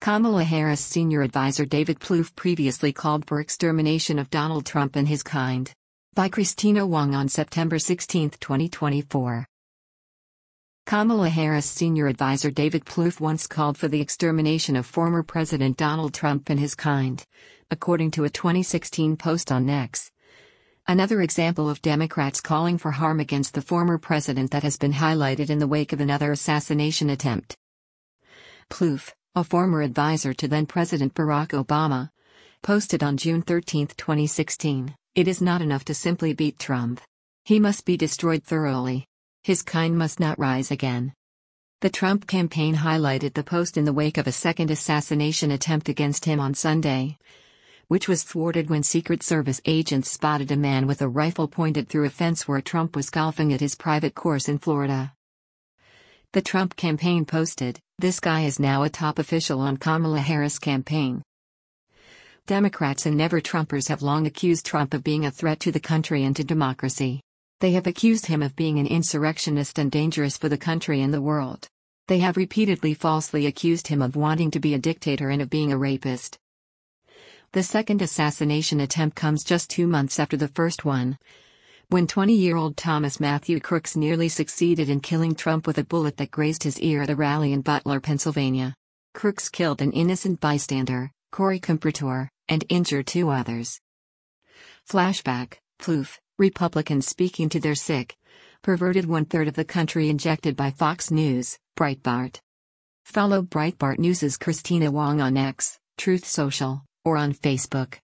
Kamala Harris senior advisor David Plouffe previously called for extermination of Donald Trump and his kind. By Christina Wong on September 16, 2024. Kamala Harris senior advisor David Plouffe once called for the extermination of former President Donald Trump and his kind, according to a 2016 post on X. Another example of Democrats calling for harm against the former president that has been highlighted in the wake of another assassination attempt. Plouffe, a former advisor to then-President Barack Obama, posted on June 13, 2016, "It is not enough to simply beat Trump. He must be destroyed thoroughly. His kind must not rise again." The Trump campaign highlighted the post in the wake of a second assassination attempt against him on Sunday, which was thwarted when Secret Service agents spotted a man with a rifle pointed through a fence where Trump was golfing at his private course in Florida. The Trump campaign posted, "This guy is now a top official on Kamala Harris' campaign." Democrats and never-Trumpers have long accused Trump of being a threat to the country and to democracy. They have accused him of being an insurrectionist and dangerous for the country and the world. They have repeatedly falsely accused him of wanting to be a dictator and of being a rapist. The second assassination attempt comes just 2 months after the first one, when 20-year-old Thomas Matthew Crooks nearly succeeded in killing Trump with a bullet that grazed his ear at a rally in Butler, Pennsylvania. Crooks killed an innocent bystander, Corey Comparator, and injured 2 others. Flashback: Plouffe, Republicans speaking to their sick, perverted 1/3 of the country injected by Fox News, Breitbart. Follow Breitbart News' Christina Wong on X, Truth Social, or on Facebook.